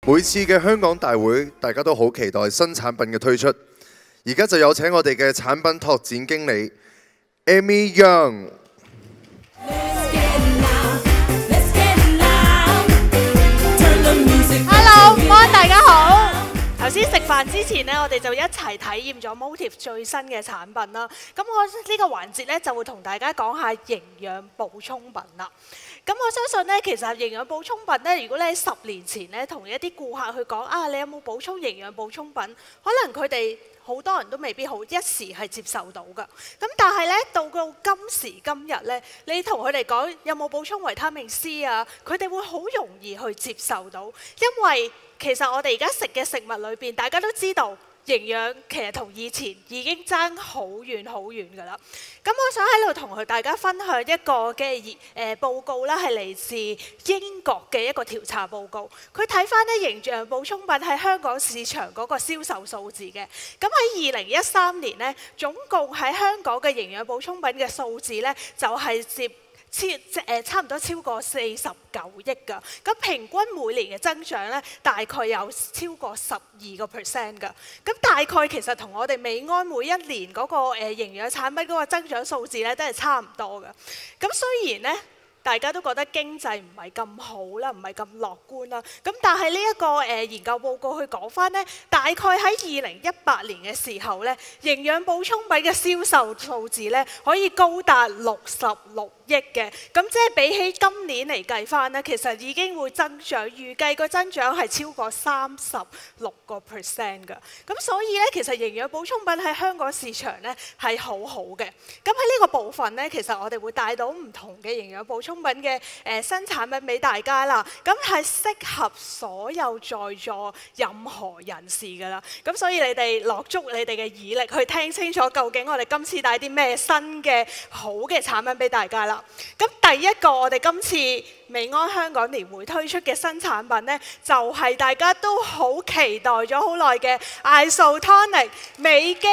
每次嘅香港大會，大家都好期待新產品嘅推出。而家就有請我哋嘅產品拓展經理 Amy Young。 Hello，大家好。頭先食飯之前呢，我哋就一齊體驗咗 Motive 最新嘅產品啦。咁我呢個環節呢，就會同大家講下營養補充品啦。咁我相信呢，其實營養補充品呢，如果你喺10年前呢，同一啲顧客去講啊，你有冇補充營養補充品？可能佢哋好多人都未必好一時係接受到㗎。咁但係呢，到今時今日呢，你同佢哋講有冇補充維他命 C 啊，佢哋會好容易去接受到，因為其實我哋而家食嘅食物裏邊，大家都知道營養其實同以前已經爭好遠好遠㗎啦。咁我想喺度同大家分享一個嘅報告啦，係嚟自英國嘅一個調查報告。佢睇翻咧營養補充品喺香港市場嗰個銷售數字嘅。咁喺2013年呢，總共喺香港嘅營養補充品嘅數字呢，就係差唔多超過49億㗎，咁平均每年嘅增長咧，大概有超過12%㗎。咁大概其實同我哋美安每一年嗰個營養產品嗰個增長數字咧，都係差唔多㗎。咁雖然咧，大家都覺得經濟唔係咁好啦，唔係咁樂觀啦。咁但係呢一個研究報告去講翻呢，大概喺2018年嘅時候呢，營養補充品嘅銷售數字呢，可以高達66億嘅。咁即係比起今年嚟計翻呢，其實已經會增長，預計個增長係超過36%㗎。咁所以呢，其實營養補充品喺香港市場呢係好好嘅。咁喺呢個部分呢，其實我哋會帶到唔同嘅營養補充品嘅新產品俾大家啦，咁係適合所有在座任何人士㗎啦。咁所以你哋落足你哋嘅耳力去聽清楚，究竟我哋今次帶啲咩新嘅好嘅產品俾大家啦。咁第一個我哋今次美安香港年會推出嘅新產品呢，就係大家都好期待咗好耐嘅 Isotonic 美肌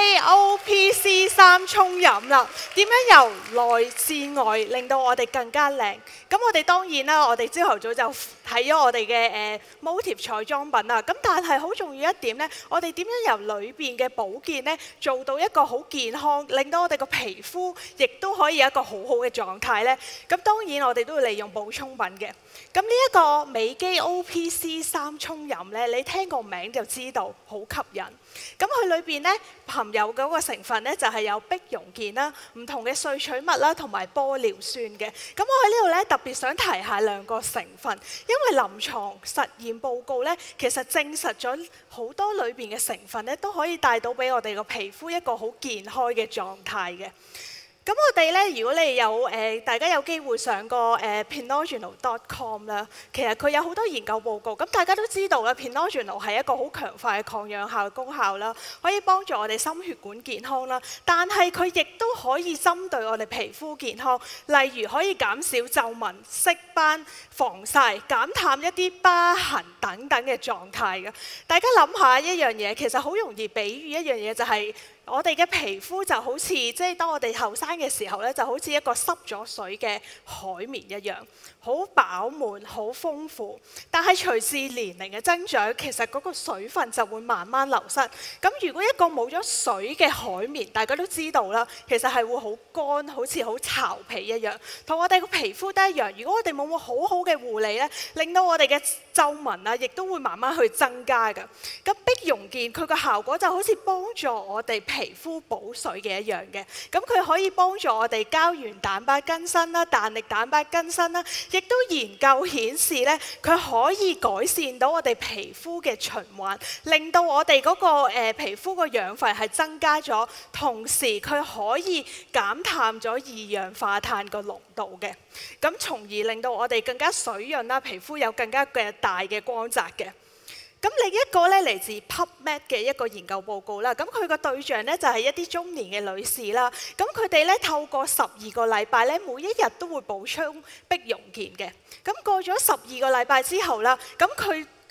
OPC3 沖飲啦。點樣由內至外令到我哋更加靚？咁我哋當然啦，我哋朝頭早就睇咗我哋嘅Motive 彩妝品啦。咁但係好重要一點呢，我哋點樣由裏邊嘅保健呢，做到一個好健康，令到我哋個皮膚亦都可以有一個好好嘅狀態呢？咁當然我哋都會利用補充品嘅。咁呢一個美肌 OPC3 沖飲呢，你聽個名就知道好吸引。咁佢裏邊呢，含有嗰個成分呢，就係有碧溶健啦、唔同嘅萃取物啦，同埋玻尿酸嘅。咁我喺呢度呢，特別想提下兩個成分，因為臨床實驗報告呢，其實證實咗好多裏邊嘅成分呢，都可以帶到俾我哋個皮膚一個好健康嘅狀態嘅。咁我哋咧，如果你有大家有機會上過Pinogenol.com 啦，其實佢有好多研究報告。咁大家都知道啦，Pinogenol 係一個好強化嘅抗氧效功效啦，可以幫助我哋心血管健康啦。但係佢亦都可以針對我哋皮膚健康，例如可以減少皺紋、色斑、防曬、減淡一啲疤痕等等嘅狀態嘅。大家諗下一樣嘢，其實好容易比喻一樣嘢就係，我哋嘅皮膚就好似即係當我哋後生嘅時候咧，就好似一個濕咗水嘅海綿一樣，好飽滿、好豐富。但係隨住年齡嘅增長，其實嗰個水分就會慢慢流失。咁如果一個冇咗水嘅海綿，大家都知道啦，其實係會好乾，好似好巢皮一樣。同我哋個皮膚都一樣。如果我哋冇好好嘅護理咧，令到我哋嘅皺紋啊，亦都會慢慢去增加㗎。咁碧溶健佢個效果就好似幫助我哋皮膚補水嘅一樣嘅，咁佢可以幫助我哋膠原蛋白更新啦、彈力蛋白更新啦，亦都研究顯示咧，佢可以改善到我哋皮膚嘅循環，令到我哋嗰個皮膚個養分係增加咗，同時佢可以減淡咗二氧化碳個濃度嘅，咁從而令到我哋更加水潤啦，皮膚有更加嘅大嘅光澤嘅。咁另一個咧嚟自 PubMed 嘅一個研究報告啦，咁佢個對象咧就係一啲中年嘅女士啦，咁佢哋咧透過12個禮拜咧，每一日都會補充碧溶健嘅，咁過咗12個禮拜之後啦，咁佢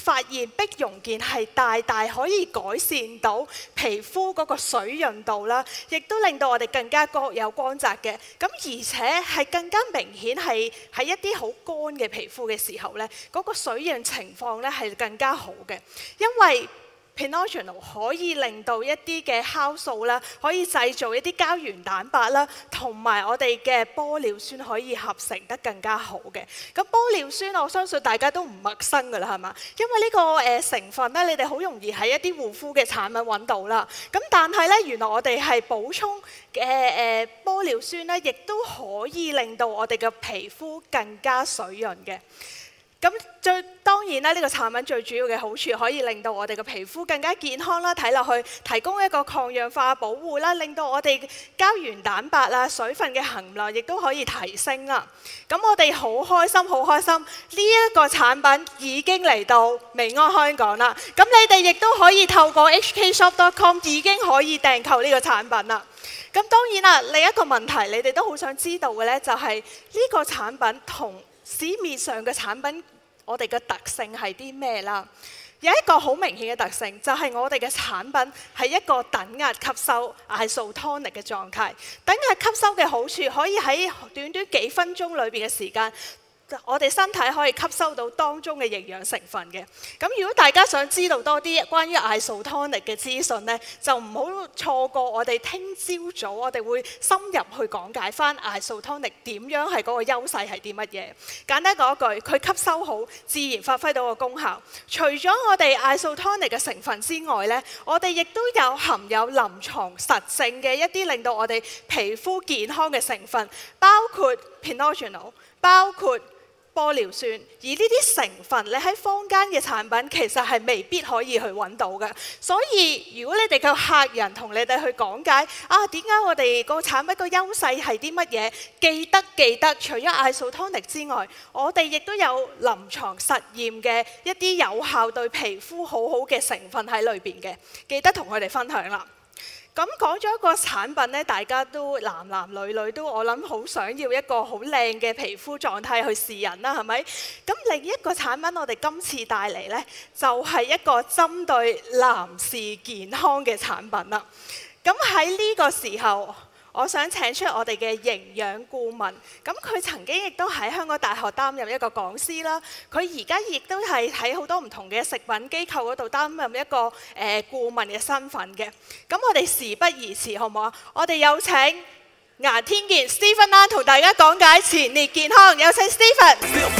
發現碧溶健係大大可以改善到皮膚嗰個水潤度啦，亦都令到我哋更加有光澤嘅。咁而且係更加明顯係喺一啲好乾嘅皮膚嘅時候呢，嗰個水潤情況呢係更加好嘅，因為Pinogenol 可以令到一啲嘅酵素啦，可以製造一啲膠原蛋白啦，同埋我哋嘅玻尿酸可以合成得更加好嘅。咁玻尿酸我相信大家都唔陌生㗎啦，係嘛？因為呢個成分咧，你哋好容易喺一啲護膚嘅產品揾到啦。咁但係咧，原來我哋係補充嘅玻尿酸咧，亦都可以令到我哋嘅皮膚更加水潤嘅。咁當然啦，呢個產品最主要嘅好處可以令到我哋嘅皮膚更加健康啦，睇落去提供一個抗氧化保護啦，令到我哋膠原蛋白啊、水分嘅含量亦都可以提升啦。咁我哋好開心，好開心！呢一個產品已經嚟到美安香港啦。咁你哋亦都可以透過 hkshop.com 已經可以訂購呢個產品啦。咁當然啦，另一個問題你哋都好想知道嘅呢，就係呢個產品同市面上嘅產品，我哋嘅特性係啲咩啦？有一個好明顯嘅特性，就係我哋嘅產品係一個等壓吸收 isotonic 嘅狀態。等壓吸收嘅好處，可以喺短短幾分鐘裏邊嘅時間，我哋身體可以吸收到當中嘅營養成分嘅。咁如果大家想知道多啲關於 isotonic 嘅資訊呢，就唔好錯過我哋聽朝早，我哋會深入去講解翻 isotonic 點樣係嗰個優勢係啲乜嘢。簡單講一句，佢吸收好，自然發揮到個功效。除咗我哋 isotonic 嘅成分之外呢，我哋亦都有含有臨床實證嘅一啲令到我哋皮膚健康嘅成分，包括 Pinogenol， 包括玻尿酸，而呢啲成分你喺坊間嘅產品其實係未必可以去揾到嘅。所以如果你哋嘅客人同你哋去講解點解我哋個產品個優勢係啲乜嘢，記得除咗 isotonic 之外，我哋亦都有臨床實驗嘅一啲有效對皮膚好好嘅成分喺裏邊嘅，記得同佢哋分享啦。咁講咗一個產品呢，大家都男女都我諗好想要一個好靚嘅皮膚狀態去示人啦，係咪？咁另一個產品我哋今次帶嚟呢，就係一個針對男士健康嘅產品啦。咁喺呢個時候，我想請出我哋嘅營養顧問，咁佢曾經亦都喺香港大學擔任一個講師啦。佢而家亦都係喺好多唔同嘅食品機構嗰度擔任一個顧問嘅身份嘅。咁我哋事不宜遲，好唔好啊？我哋有請牙天健 Stephen 啦，同大家講解前列健康。有請 Stephen。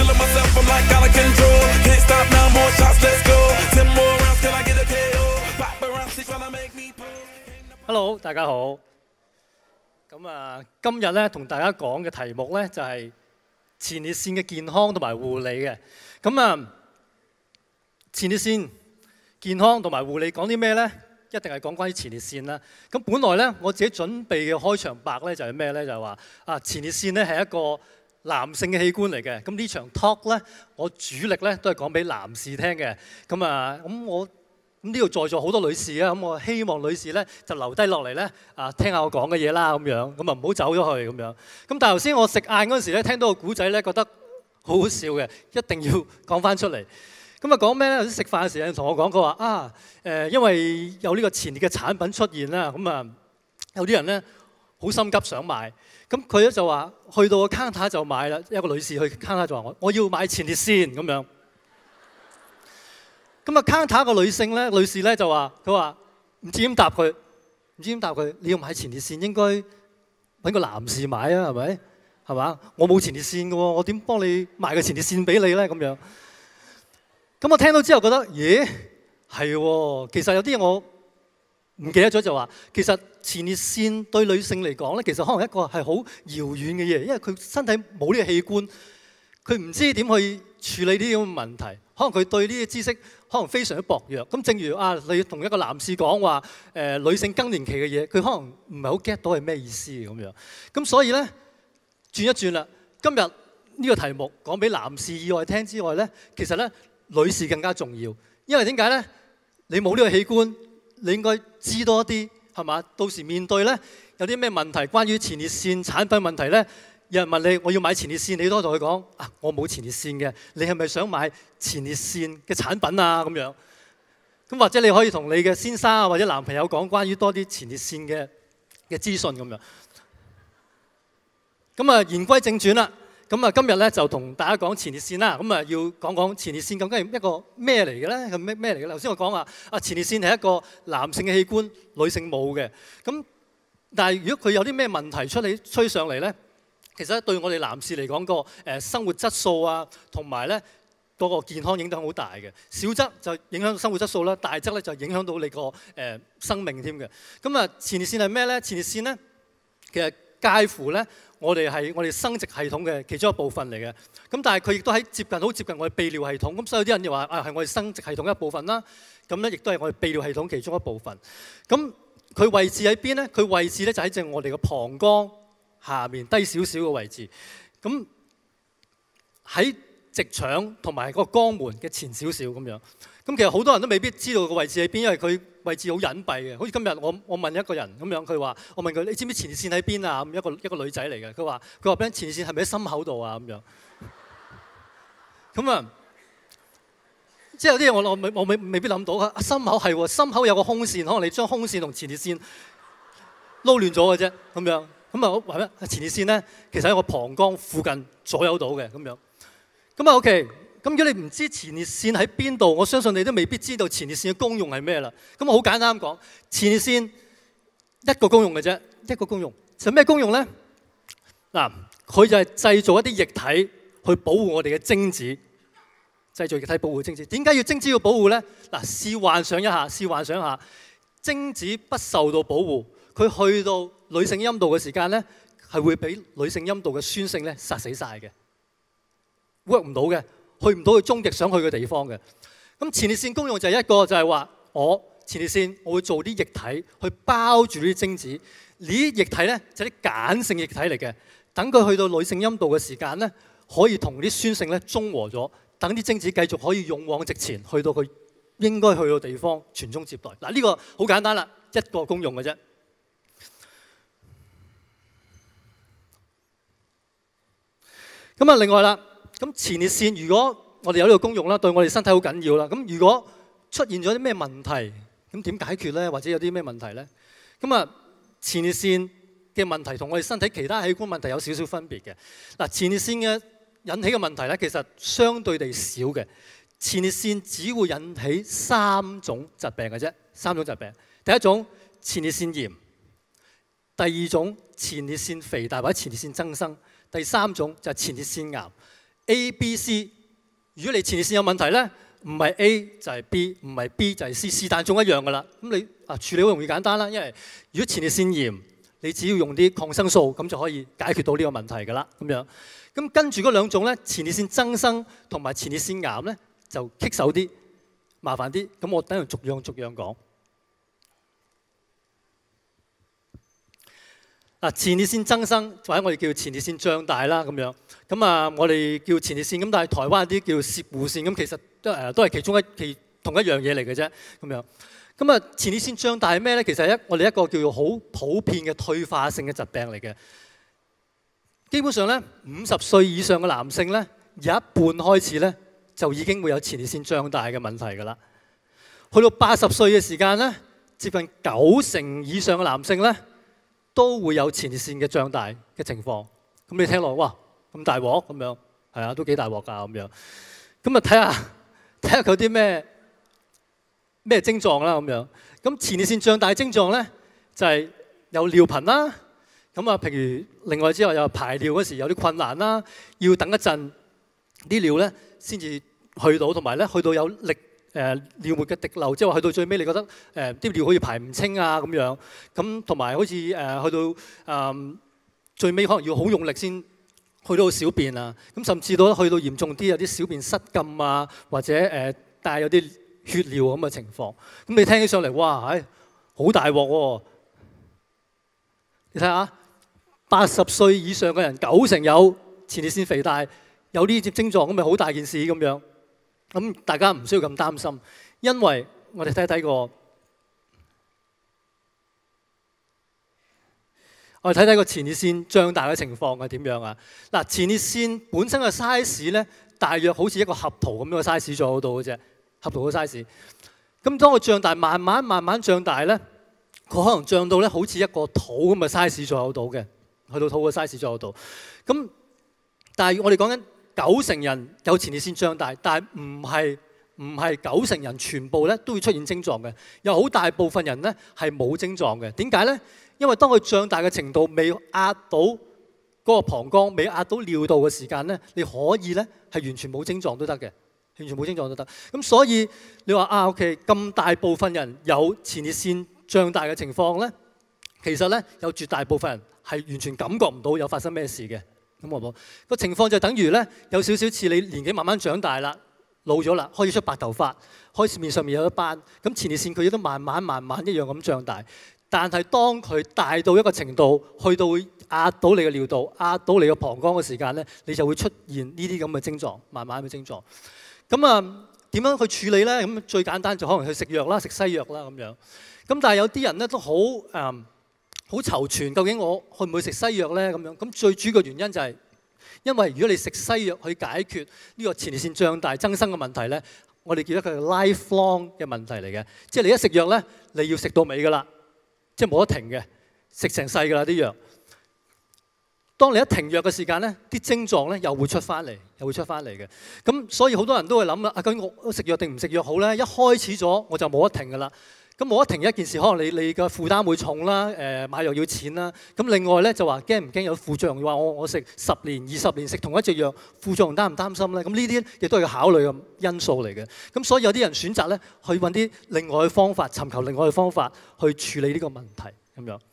Hello， 大家好。今日咧同大家講嘅題目咧就係前列腺嘅健康同埋護理嘅。前列腺健康同埋護理講啲咩咧？一定係講關於前列腺啦。咁本來咧我自己準備嘅開場白咧就係咩咧？就係話前列腺咧係一個男性嘅器官嚟嘅。咁呢場 talk 咧我主力咧都係講俾男士聽嘅。咁呢度在座好多女士啊，咁我希望女士咧就留低落嚟咧聽下我講嘅嘢啦，咁樣咁唔好走咗去咁樣。咁但係頭先我食晏嗰陣時咧，聽到個古仔咧，覺得好好笑嘅，一定要講翻出嚟。咁講咩咧？頭先食飯嘅時候同我講，佢話因為有呢個前列嘅產品出現啦，有啲人咧好心急想買，咁佢咧就話去到個 counter 就買啦。一個女士去 counter 就話我要買前列腺咁樣。counter 個女士咧就話，佢話唔知點答佢，你要買前列腺應該揾個男士買啊，係咪？係嘛？我冇前列腺嘅喎，我點幫你買個前列腺俾你咧？咁樣。咁我聽到之後覺得，咦，係喎，其實有啲嘢我唔記得咗，就話其實前列腺對女性嚟講咧，其實可能一個係好遙遠嘅嘢，因為佢身體冇呢個器官，佢唔知點去處理呢啲咁嘅問題，可能佢對呢啲知識可能非常之薄弱。咁正如你同一個男士講話女性更年期嘅嘢，佢可能唔係好 get 到係咩意思咁樣。咁所以咧轉一轉啦，今日呢個題目講俾男士以外聽之外咧，其實咧女士更加重要，因為點解咧？你冇呢個器官，你應該知多啲係嘛？到時面對咧有啲咩問題，關於前列腺產品問題咧， 有人問你我要買前列腺，你都同佢講啊，我冇前列腺嘅，你係咪想買前列腺嘅產品啊？咁樣咁或者你可以同你嘅先生啊或者男朋友講關於多啲前列腺嘅資訊咁樣。咁啊言歸正傳啦，咁啊今日咧就同大家講前列腺啦，咁啊要講講前列腺究竟係一個咩嚟嘅咧？係咩嚟嘅？頭先我講話啊前列腺係一個男性嘅器官，女性冇嘅。咁但係如果佢有啲咩問題吹上嚟咧，其實對我哋男士嚟講個生活質素啊，同埋咧嗰個健康影響好大嘅。小則就影響生活質素啦，大則咧就影響到你個生命添嘅。咁啊前列腺係咩咧？前列腺咧其實介乎咧我哋係我哋生殖系統嘅其中一部分嚟嘅。咁但係佢亦都喺好接近我哋泌尿系統。咁所以有啲人就話啊係我哋生殖系統一部分啦。咁咧亦都係我哋泌尿系統其中一部分。咁佢位置喺邊咧？佢位置咧就喺正我哋嘅膀胱下面低少少嘅位置。咁喺直腸同埋個肛門嘅前少少咁樣。咁其實好多人都未必知道個位置喺邊，因為佢位置好隱蔽嘅。好似今日我問一個人咁樣，佢話我問佢你知唔知前列腺喺邊啊？咁一個女仔嚟嘅，佢話俾人前列腺係咪喺心口度啊？咁樣。咁啊，即係有啲嘢我未必諗到啊！心口係喎，心口有個胸腺，可能你將胸腺同前列腺撈亂咗嘅啫，咁樣。咁啊話咩？前列腺咧其實喺我膀胱附近左右到嘅咁樣。咁啊 OK。咁如果你唔知前列腺喺邊度，我相信你都未必知道前列腺嘅功用係咩啦。咁我好簡單講，前列腺一個功用嘅啫，一個功用。就咩功用咧？嗱，佢就係製造一啲液體去保護我哋嘅精子，製造液體保護精子。點解要精子要保護咧？嗱，試幻想一下，精子不受到保護，佢去到女性陰道嘅時間咧，係會俾女性陰道嘅酸性咧殺死晒嘅 ，work 唔到嘅。去唔到佢終極想去嘅地方嘅。咁前列腺功用就係一個就係話我前列腺我會做啲液體去包住呢啲精子，呢啲液體咧就係啲鹼性液體嚟嘅。等佢去到女性陰道嘅時間咧，可以同啲酸性咧中和咗，等啲精子繼續可以勇往直前，去到佢應該去到地方傳宗接代。嗱，呢個好簡單啦，一個功用嘅啫。咁啊，另外啦。咁前列腺如果我哋有呢個功用啦，對我哋身體好緊要啦。咁如果出現咗啲咩問題，咁點解決咧？或者有啲咩問題咧？咁啊，前列腺嘅問題同我哋身體其他器官問題有少少分別嘅。嗱，前列腺嘅引起嘅問題咧，其實相對地少嘅。前列腺只會引起3種疾病嘅啫，3種疾病。第一種前列腺炎，第二種前列腺肥大或者前列腺增生，第三種就係前列腺癌。A、B、C， 如果你前列腺有問題咧，唔係 A 就係 B， 唔係 B 就係 C， 是但中一樣噶啦。咁你處理好容易簡單啦，因為如果前列腺炎，你只要用啲抗生素，咁就可以解決到呢個問題噶啦。咁樣，咁跟住嗰兩種咧，前列腺增生同埋前列腺癌咧，就棘手啲，麻煩啲。咁我等陣逐樣講。前列腺增生或者我哋叫前列腺脹大啦咁樣，咁啊我哋叫前列腺，咁但係台灣有啲叫攝護腺，咁其實都係其中同一樣嘢嚟嘅啫咁樣。咁啊前列腺脹大係咩咧？其實係我哋一個叫做好普遍嘅退化性嘅疾病嚟嘅。基本上咧50歲以上嘅男性咧，有一半開始咧就已經會有前列腺脹大嘅問題㗎啦。去到80歲嘅時間咧，接近90%以上嘅男性咧，都會有前列腺嘅脹大嘅情況，咁你聽落哇咁大鑊咁樣，係啊都幾大鑊㗎咁樣，咁啊睇下佢有啲咩症狀啦咁樣。咁前列腺脹大嘅症狀咧就係有尿頻啦，咁啊譬如另外之外有排尿嗰時有啲困難啦，要等一陣啲尿咧先至去到，同埋咧去到有力。尿沫嘅滴漏，即係話去到最尾，你覺得啲尿好似排唔清啊咁樣，咁同埋好似去到最尾可能要好用力先去到小便啊，咁甚至到去到嚴重啲有啲小便失禁啊，或者帶有啲血尿咁嘅情況，咁你聽起上嚟哇，好大鑊喎！你睇下，80歲以上嘅人90%有前列腺肥大，有呢啲症狀，咁咪好大件事咁樣。咁大家唔需要咁擔心，因為我哋睇個我哋睇睇個前列腺脹大嘅情況係點樣啊？嗱，前列腺本身嘅 size 咧，大約好似一個合桃咁樣嘅 size 咗喺度嘅啫，合桃嘅 size。咁當佢脹大，慢慢脹大咧，佢可能脹到咧好似一個肚咁嘅 size 咗喺度嘅，去到肚嘅 size 咗喺度。咁但係我哋講緊90%人有前列腺脹大，但係唔係90%人全部咧都會出現症狀嘅，有好大部分人咧係冇症狀嘅。點解咧？因為當佢脹大嘅程度未壓到嗰個膀胱，未壓到尿道嘅時間咧，你可以咧係完全冇症狀都得嘅，完全冇症狀都得。咁所以你話OK， 咁大部分人有前列腺脹大嘅情況咧，其實咧有絕大部分人係完全感覺唔到有發生咩事嘅。咁好唔好？個情況就等於咧有少少似你年紀慢慢長大啦，老咗啦，開始出白頭髮，開始面上面有一斑，咁前列腺佢亦都慢慢一樣咁脹大。但係當佢大到一個程度，去到會壓到你嘅尿道、壓到你嘅膀胱嘅時間咧，你就會出現呢啲咁嘅症狀，慢慢嘅症狀。咁啊，點樣去處理咧？咁最簡單就可能去食藥啦，食西藥啦咁樣。咁但係有啲人咧都好好躊躇，究竟我去唔去食西藥咧？咁樣。咁最主要嘅原因就係因為如果你食西藥去解決呢個前列腺脹大增生嘅問題咧，我哋叫得佢係 lifelong 嘅問題嚟嘅，即係你一食藥咧，你要食到尾㗎啦。即係冇得停嘅，食成世㗎啦啲藥。當你一停藥嘅時間咧，啲症狀咧又會出翻嚟，嘅。咁所以好多人都會諗啦，究竟我食藥定唔食藥好咧？一開始咗我就冇得停㗎啦。咁冇得停一件事，可能你嘅負擔會重啦，買藥要錢啦。咁另外咧就話驚唔驚有副作用？話我食10年、20年食同一隻藥，副作用擔唔擔心咧？咁呢啲亦都係要考慮嘅因素嚟嘅。咁所以有啲人選擇咧去揾啲另外嘅方法，尋求另外嘅方法去處理呢個問題咁樣。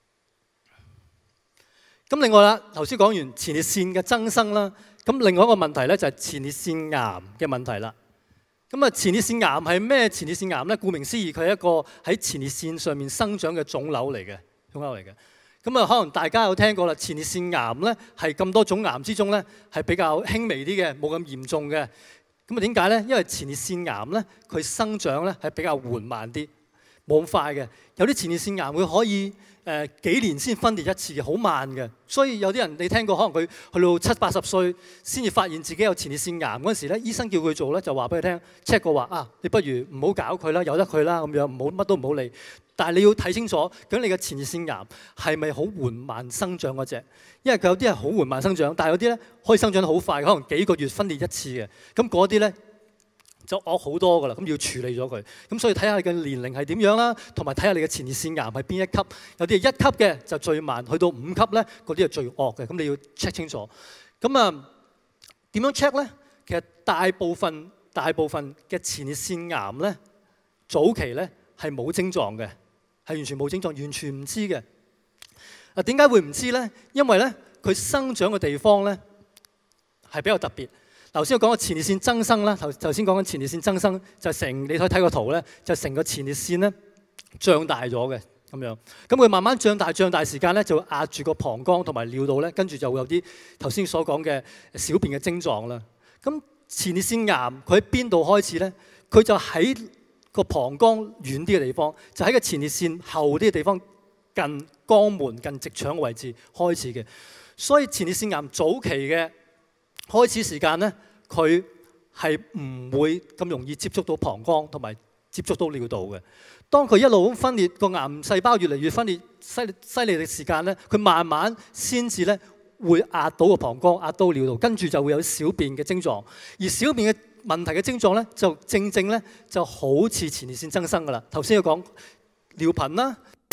咁另外啦，頭先講完前列腺嘅增生啦，咁另外一個問題咧就係前列腺癌嘅問題啦。咁啊，前列腺癌係咩？前列腺癌咧，顧名思義，佢係一個喺前列腺上面生長嘅腫瘤嚟嘅，咁啊，可能大家有聽過啦。前列腺癌咧係咁多種癌之中咧係比較輕微啲嘅，冇咁嚴重嘅。咁啊，點解咧？因為前列腺癌咧佢生長咧係比較緩慢啲，冇咁快嘅。有啲前列腺癌會可以幾年先分裂一次嘅，好慢嘅。所以有啲人你聽過，可能佢去到70、80歲先至發現自己有前列腺癌嗰陣時咧，醫生叫佢做咧就話俾佢聽 check 過話啊，你不如唔好搞佢啦，由得佢啦咁樣，唔好乜都唔好理。但係你要睇清楚，究竟你嘅前列腺癌係咪好緩慢生長嗰隻？因為佢有啲係好緩慢生長，但係有啲咧可以生長得好快，可能幾個月分裂一次嘅。咁嗰啲咧就惡好多㗎啦，咁要處理咗佢。咁所以睇下你嘅年齡係點樣啦，同埋睇下你嘅前列腺癌係邊一級。有啲係1級嘅就最慢，去到5級咧嗰啲係最惡嘅。咁你要 check 清楚。咁啊點樣 check 咧？其實大部分嘅前列腺癌咧，早期咧係冇症狀嘅，係完全冇症狀，完全唔知嘅。啊點解會唔知咧？因為咧佢生長嘅地方咧係比較特別。頭先我講過前列腺增生啦，頭先講緊前列腺增生就你可以睇個圖咧，就成個前列腺咧脹大咗嘅咁樣。咁佢慢慢脹大時間咧，就會壓住個膀胱同埋尿道咧，跟住就會有啲頭先所講嘅小便嘅症狀啦。咁前列腺癌佢喺邊度開始咧？佢就喺個膀胱遠啲嘅地方，就喺個前列腺後啲嘅地方，近肛門、近直腸嘅位置開始嘅。所以前列腺癌早期嘅開始時間咧，佢係唔會咁容易接觸到膀胱同埋接觸到尿道嘅。當佢一路咁分裂，個癌細胞越嚟越分裂犀利嘅時間咧，佢慢慢先至咧會壓到個膀胱、壓到尿道，跟住就會有小便嘅症狀。而小便嘅問題嘅症狀咧，就正咧就好似前列腺增生㗎啦。頭先要講尿頻啦。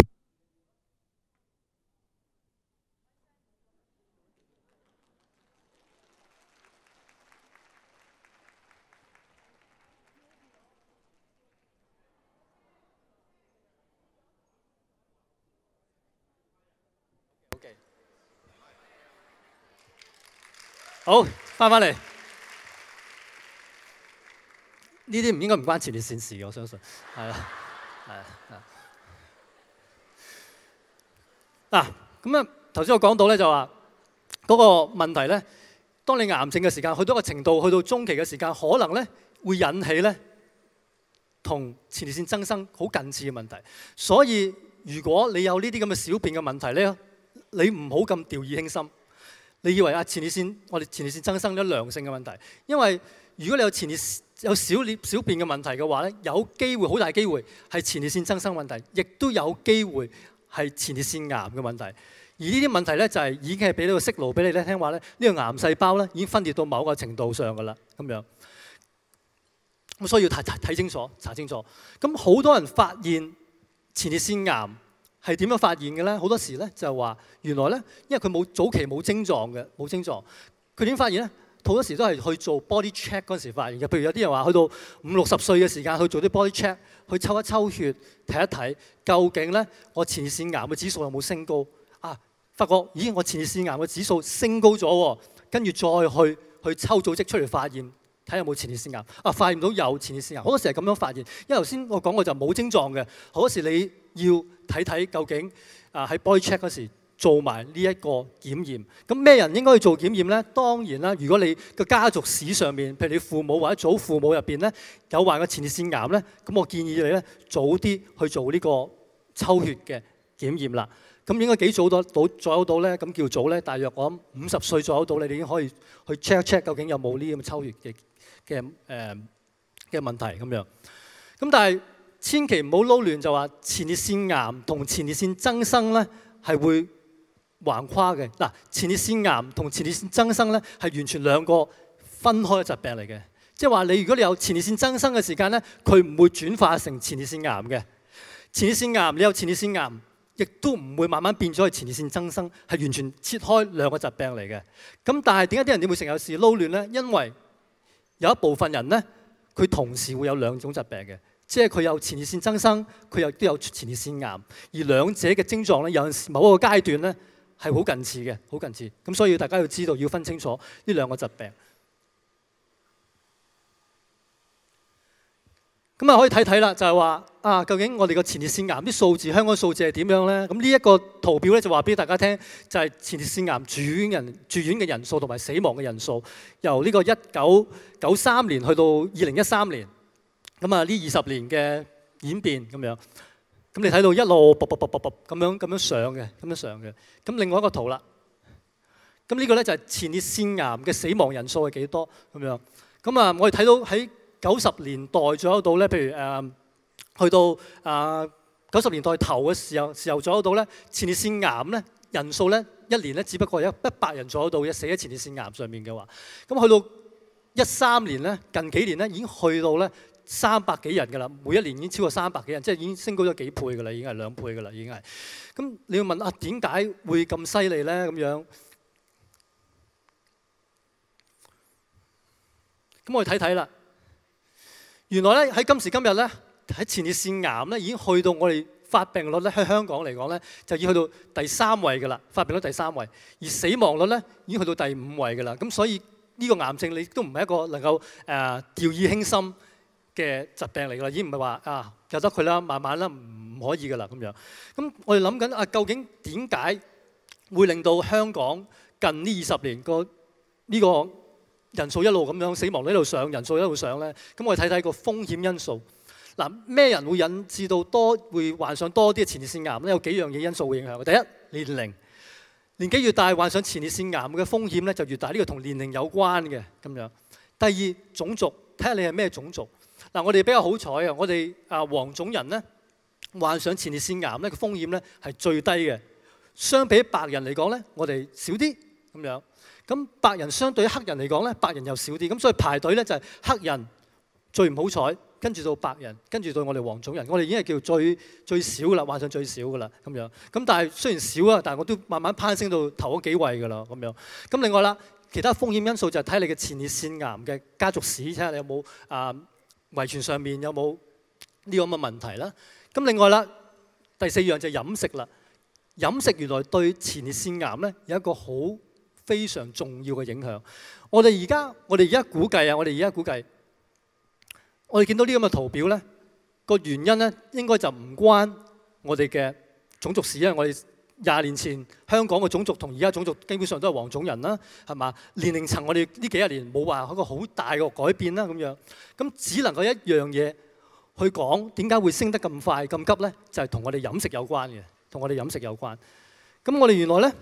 好，翻嚟。呢啲唔應該唔關前列腺事嘅，我相信。係啦，嗱，咁啊，頭先我講到咧就話嗰個問題咧，當你癌症嘅時間去到一個程度，去到中期嘅時間，可能咧會引起咧同前列腺增生好近似嘅問題。所以如果你有呢啲咁嘅小便嘅問題咧， 你唔好咁掉以輕心。你以為前列腺我哋前列腺增生咗良性嘅問題，因為如果你有前列有小便嘅問題嘅話咧，有機會好大機會係前列腺增生問題，亦都有機會係前列腺癌嘅問題。而呢啲問題咧就係已經係俾到個息路俾你咧聽話咧，呢個癌細胞咧已經分裂到某個程度上㗎啦，咁樣。咁所以要睇清楚，查清楚。咁好多人發現前列腺癌係點樣發現嘅咧？好多時咧就係話原來咧，因為佢早期冇症狀嘅，冇症狀。佢點發現咧？好多時都係去做 body check 嗰陣時發現嘅。譬如有啲人話去到50、60歲嘅時間去做啲 body check，去抽一抽血睇一睇，究竟咧我前列腺癌嘅指數有冇升高？啊，發覺咦我前列腺癌嘅指數升高咗喎，跟住再去抽組織出嚟發現，睇下有冇前列腺癌。啊，發現到有前列腺癌，好多時係咁樣發現。因為頭先我講過就冇症狀嘅，好多時你要睇睇究竟喺 body check 嗰時做埋呢一個檢驗。咁咩人應該去做檢驗咧？當然啦，如果你個家族史上面，譬如你父母或者祖父母入邊咧有患過前列腺癌咧，咁我建議你咧早啲去做呢個抽血嘅檢驗啦。咁應該幾早左右到咧？咁叫早咧，大約我諗50歲左右到，你哋已經可以去 check 一 check 究竟有冇呢咁嘅抽血嘅問題咁樣。咁但係千祈唔好撈亂，就話前列腺癌同前列腺增生咧係會橫跨嘅。嗱，前列腺癌同前列腺增生咧係完全兩個分開嘅疾病嚟嘅。即係話你如果你有前列腺增生嘅時間咧，佢唔會轉化成前列腺癌嘅。前列腺癌你有前列腺癌，亦都唔會慢慢變咗係前列腺增生，係完全切開兩個疾病嚟嘅。咁但係點解啲人點會成日有時撈亂咧？因為有一部分人咧，佢同時會有兩種疾病嘅，即係佢有前列腺增生，佢又都有前列腺癌，而兩者嘅症狀咧，有陣時某一個階段咧係好近似嘅，好近似。咁所以大家要知道，要分清楚呢兩個疾病。咁啊，可以睇睇啦，就係話啊，究竟我哋個前列腺癌啲數字，香港數字係點樣咧？咁呢一個圖表咧就話俾大家聽，就係前列腺癌住院嘅人數同埋死亡嘅人數，由呢個1993年去到2013年，咁啊呢20年嘅演變咁樣。咁你睇到一路卜咁樣上嘅，咁樣上嘅。咁另外一個圖啦，咁呢個咧就係前列腺癌嘅死亡人數係幾多咁樣。咁啊，我哋睇到喺90年代左右到咧，譬如去到90年代頭嘅時候左右到咧，前列腺癌咧人數咧一年咧只不過有100人左右到嘅死喺前列腺癌上面嘅話，咁去到13年咧，近幾年咧已經去到咧300幾人㗎啦，每一年已經超過300幾人，即係已經升高咗幾倍㗎啦，已經係2倍㗎啦，已經係。咁你要問啊，點解會咁犀利咧？咁樣，咁我哋睇睇啦。原來咧喺今時今日咧，喺前列腺癌咧已經去到我哋發病率咧喺香港嚟講咧，就已經去到第3位㗎啦，發病率第3位，而死亡率咧已經去到第5位㗎啦。咁所以呢個癌症你都唔係一個能夠掉以輕心嘅疾病嚟㗎啦，已經唔係話啊由得佢啦，慢慢啦唔可以㗎啦咁樣。咁我哋諗緊啊，究竟點解會令到香港近呢20年呢個人數一路咁樣，死亡率一路上，人數一路上咧？咁我哋睇睇個風險因素。嗱，咩人會引致到會患上多啲嘅前列腺癌咧？有幾樣嘢因素會影響嘅。第一，年齡，年紀越大患上前列腺癌嘅風險咧就越大，呢個同年齡有關嘅咁樣。第二，種族，睇下你係咩種族。嗱，我哋比較好彩啊，我哋黃種人咧患上前列腺癌咧個風險咧係最低嘅，相比白人嚟講咧，我哋少啲咁樣。咁白人相對黑人嚟講咧，白人又少啲，咁所以排隊咧就係黑人最唔好彩，跟住到白人，跟住到我哋黃種人，我哋已經係叫最少噶啦，患上最少噶啦咁樣。咁但係雖然少啊，但係我都慢慢攀升到頭嗰幾位噶啦咁樣。咁另外啦，其他風險因素就係睇你嘅前列腺癌嘅家族史，睇下你有冇遺傳上面有冇呢個咁嘅問題啦。咁另外啦，第4樣就係飲食啦。飲食原來對前列腺癌咧有一個好非常重要嘅影響。我哋而家估計啊，我哋見到呢咁嘅圖表咧，個原因咧應該就唔關我哋嘅種族史，因為我哋20年前香港嘅種族同而家種族基本上都係黃種人啦，係嘛？年齡層我哋呢幾十年冇話一個好大嘅改變啦咁樣，咁只能夠一樣嘢去講點解會升得咁快咁急咧，就係同我哋飲食有關嘅，同我哋飲食有關。 咁我哋原來咧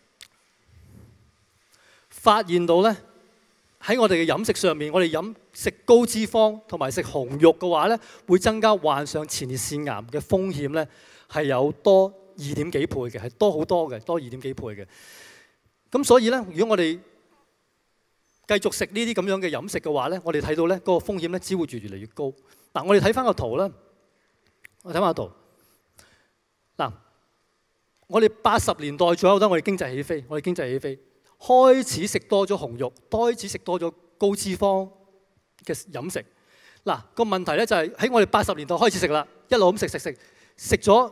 發現到咧喺我哋嘅飲食上面，我哋食高脂肪同埋食紅肉嘅話咧，會增加患上前列腺癌嘅風險咧，係有多2.幾倍嘅，係多好多嘅，多2.幾倍嘅。咁所以咧，如果我哋繼續食呢啲咁樣嘅飲食嘅話咧，我哋睇到咧嗰個風險咧，只會越嚟越高。嗱，我哋睇翻個圖啦，我睇翻個圖。嗱，我哋80年代左右咧，我哋經濟起飛，開始食多咗紅肉，開始食多咗高脂肪嘅飲食。嗱，個問題咧就係喺我哋80年代開始食啦，一路咁食咗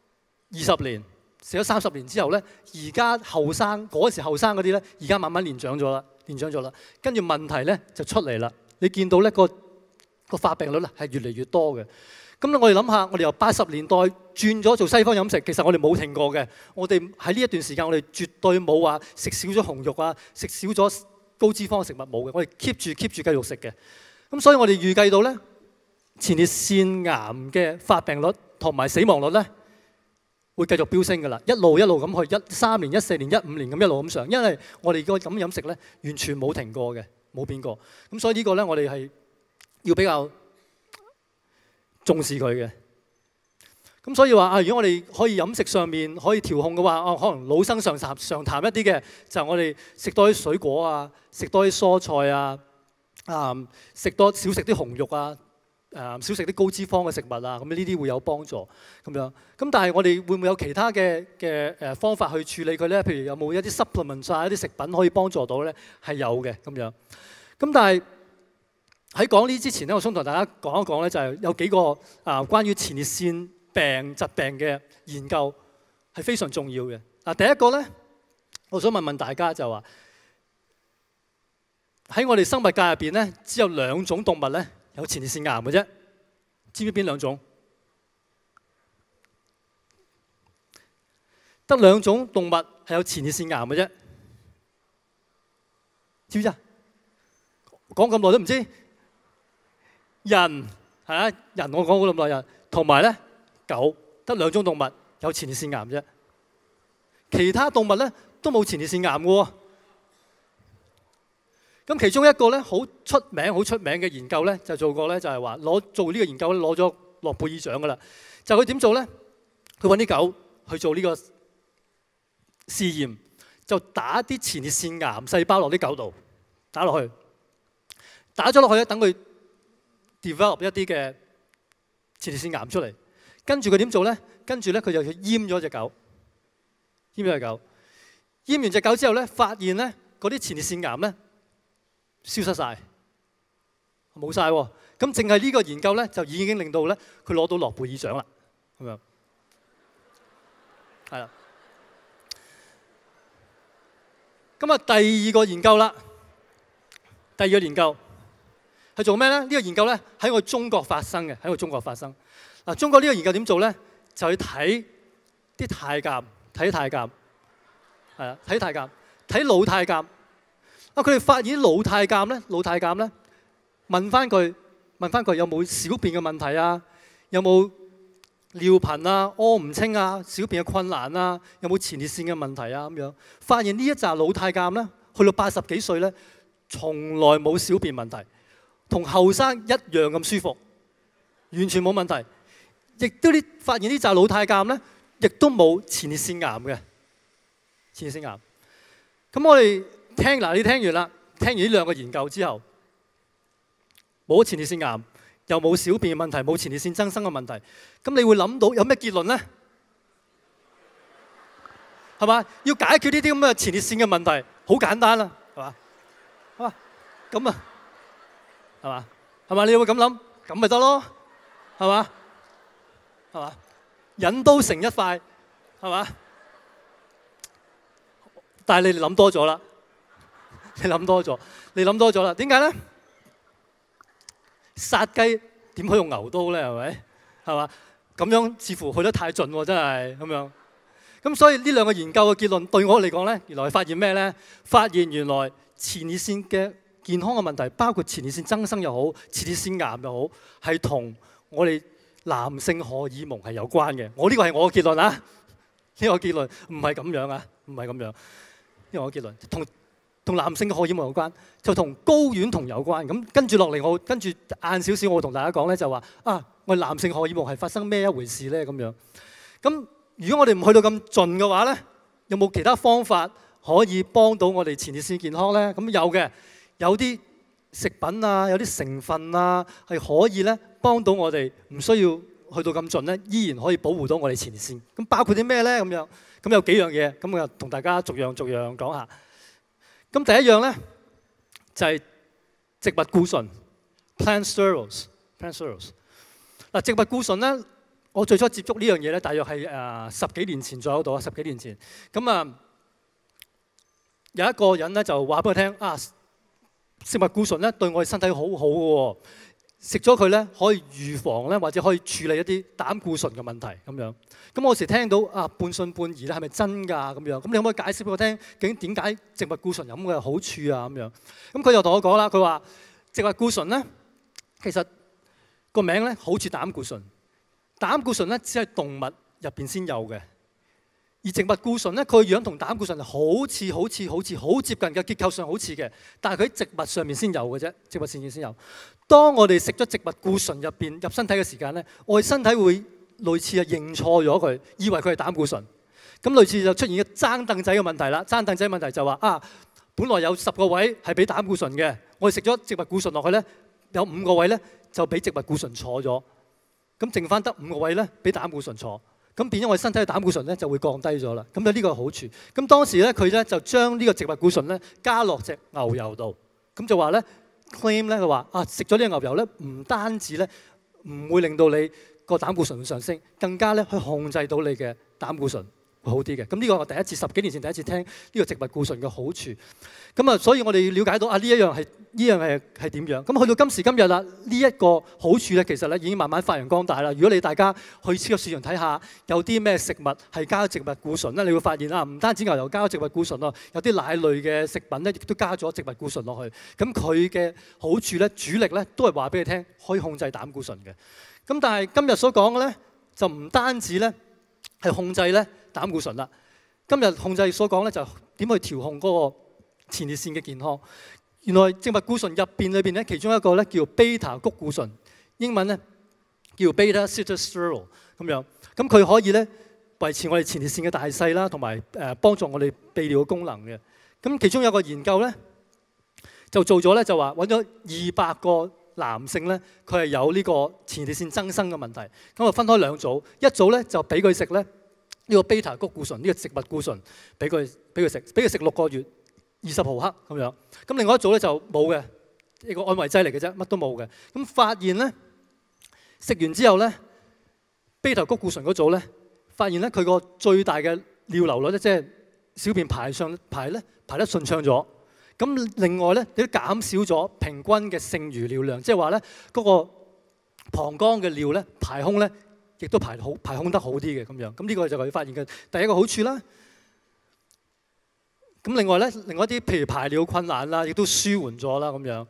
20年，食咗30年之後咧，而家後生嗰時後生嗰啲咧，而家慢慢年長咗啦，跟住問題咧就出嚟啦。你見到咧個發病率咧係越嚟越多嘅。咁我哋諗下，我哋由80年代轉咗做西方飲食，其實我哋冇停過嘅。我哋喺呢一段時間，我哋絕對冇話食少咗紅肉啊，食少咗高脂肪嘅食物冇嘅。我哋 keep 住繼續食嘅。咁所以我哋預計到咧，前列腺癌嘅發病率同埋死亡率咧，會繼續飆升㗎啦，一路咁去13年、14年、15年咁一路咁上，因為我哋個咁飲食咧完全冇停過嘅，冇變過。咁所以呢個咧我哋係要比較重視佢嘅。咁所以話如果我哋可以飲食上面可以調控嘅話，可能老生常談一啲嘅，就係我哋食多啲水果啊，食多啲蔬菜啊，少食啲紅肉啊。少食啲高脂肪嘅食物啊，咁呢啲會有幫助咁樣。咁但係我哋會唔會有其他嘅方法去處理佢咧？譬如有冇一啲 supplement 啊，一啲食品可以幫助到咧？係有嘅咁樣。咁但係喺講呢之前咧，我想同大家講一講咧，就係有幾個關於前列腺疾病嘅研究係非常重要嘅。第一個咧，我想問大家就話喺我哋生物界入邊咧，只有2種動物咧有前列腺癌嘅啫，知唔知邊2種？得2種動物係有前列腺癌嘅啫，知唔知啊？講咁耐都唔知？人係啊，人我講咗咁耐人，同埋咧狗，得2種動物有前列腺癌啫，其他動物咧都冇前列腺癌嘅喎。咁其中一個咧好出名嘅研究咧，就做過咧，就係話做呢個研究咧攞咗諾貝爾獎噶啦。就佢點做咧？佢揾啲狗去做呢個試驗，就打啲前列腺癌細胞落啲狗度，打咗落去咧，等佢 develop 一啲嘅前列腺癌出嚟。跟住佢點做咧？跟住咧佢就去閹咗隻狗，閹完隻狗之後咧，發現咧嗰啲前列腺癌咧消失晒，冇晒喎。咁淨係呢個研究咧，就已經令到咧佢攞到諾貝爾獎啦。咁樣係啦。咁啊，第二個研究啦，第二個研究係做咩咧？呢個研究咧喺我中國發生嘅，喺我中國發生。嗱，中國呢個研究點做咧？就去睇啲太監，睇太監，係啊，睇太監，睇老太監。佢哋發現啲老太監咧，問翻佢有冇小便嘅問題啊？有冇尿頻啊？屙唔清啊？小便嘅困難啊？有冇前列腺嘅問題啊？咁樣發現呢一紮老太監咧，去到80幾歲咧，從來冇小便問題，同後生一樣咁舒服，完全冇問題。亦都發現呢紮老太監咧，亦都冇前列腺癌嘅前列腺癌。咁我哋你聽完啦，聽完呢2個研究之後，冇前列腺癌，又冇小便問題，冇前列腺增生嘅問題，咁你會諗到有咩結論咧？係嘛？要解決呢啲咁嘅前列腺嘅問題，好簡單啦，係嘛？咁啊，係嘛？你會咁諗，咁咪得咯，係嘛？引刀成一塊，係嘛？但係你哋諗多咗啦。你諗多咗啦，點解咧？殺雞點可以用牛刀咧？係咪？係嘛？咁樣似乎去得太盡喎，真係咁樣。咁所以呢2個研究嘅結論對我嚟講咧，原來發現咩咧？發現原來前列腺嘅健康嘅問題，包括前列腺增生又好，前列腺癌又好，係同我哋男性荷爾蒙係有關嘅。呢個係我嘅結論啊， 個結論唔係咁樣啊，唔係咁樣。呢個結論同男性嘅荷爾蒙有關，就同睾丸酮有關。咁跟住落嚟，我跟住晏少少，我會同大家講咧，就話我哋男性荷爾蒙係發生咩一回事咧咁樣。咁如果我哋唔去到咁盡嘅話咧，有冇其他方法可以幫到我哋前列腺健康咧？咁有嘅，有啲食品啊，有啲成分啊，係可以咧幫到我哋，唔需要去到咁盡咧，依然可以保護到我哋前列腺。咁包括啲咩咧？咁樣咁有幾樣嘢，咁我就同大家逐樣講下。咁第一樣咧就係植物固醇 （plant sterols）。嗱，植物固醇咧，我最初接觸呢樣嘢咧，大約係10幾年前左右到啊，10幾年前。咁有一個人咧就話俾我聽食物固醇咧對我哋身體好好嘅喎，食咗佢咧可以預防咧或者可以處理一啲膽固醇嘅問題咁樣。咁我時聽到半信半疑咧，係咪真㗎咁樣？咁你可唔可以解釋俾我聽，究竟點解植物固醇有咁嘅好處啊咁樣？咁佢就同我講啦，佢話植物固醇咧其實個名咧好似膽固醇，膽固醇咧只係動物入邊先有嘅。而植物固醇咧，佢個樣同膽固醇係好接近嘅，結構上好似嘅，但係佢喺植物上面先有嘅啫，植物上面先有。當我哋食咗植物固醇入身體嘅時間咧，我哋身體會類似認錯咗佢，以為佢係膽固醇。咁類似就出現一個爭凳仔嘅問題啦。爭凳仔問題就話本來有10個位係俾膽固醇嘅，我哋食咗植物固醇落去咧，有5個位咧就俾植物固醇坐咗，咁剩翻得5個位咧俾膽固醇坐。咁變咗我哋身體嘅膽固醇咧就會降低咗啦。咁有呢個好處。咁當時咧佢咧就將呢個植物固醇咧加落隻牛油度，咁就話咧 claim 咧佢話食咗呢個牛油咧唔單止咧唔會令到你個膽固醇上升，更加咧去控制到你嘅膽固醇會好啲嘅。咁呢個我10幾年前第一次聽呢個植物固醇嘅好處。咁所以我哋要了解到呢一樣係點樣。咁去到今時今日啦，呢一個好處咧其實咧已經慢慢發揚光大啦。如果你大家去超級市場睇下，有啲咩食物係加咗植物固醇咧，你會發現唔單止牛油加咗植物固醇咯，有啲奶類嘅食品咧亦都加咗植物固醇落去。咁佢嘅好處咧，主力咧都係話俾你聽，可以控制膽固醇嘅。咁但係今日所講嘅咧，就唔單止咧係控制咧膽固醇啦。今日控制所講咧就點去調控嗰個前列腺嘅健康。原來植物固醇裏邊咧，其中一個咧叫 beta 谷固醇，英文咧叫 beta sitosterol 咁樣。咁佢可以咧維持我哋前列腺嘅大細啦，同埋幫助我哋泌尿嘅功能嘅。咁其中有個研究咧就做咗咧，就話揾咗200個男性咧，佢係有呢個前列腺增生嘅問題。咁啊分開2組，一組咧就俾佢食咧呢個 beta 谷固醇，呢個植物固醇，俾佢食6個月，20毫克咁樣。咁另外一組咧就冇嘅，一個安慰劑嚟嘅啫，乜都冇嘅。咁發現咧食完之後咧，beta 谷固醇嗰組咧，發現咧佢個最大嘅尿流率咧，即係小便排得順暢咗。咁另外咧，亦都減少咗平均嘅剩餘尿量，即係話咧嗰個膀胱嘅尿咧排空咧，亦都排空得好啲嘅咁樣。咁呢個就係佢發現嘅第一個好處啦。咁另外啲譬如排尿困難啦，亦都舒緩咗啦咁樣。